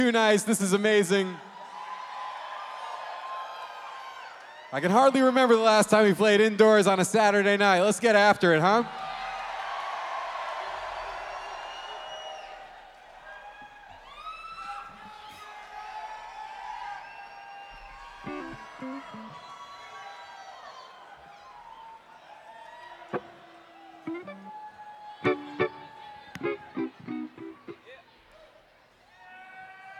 Too nice. This is amazing. I can hardly remember the last time we played indoors on a Saturday night. Let's get after it, huh?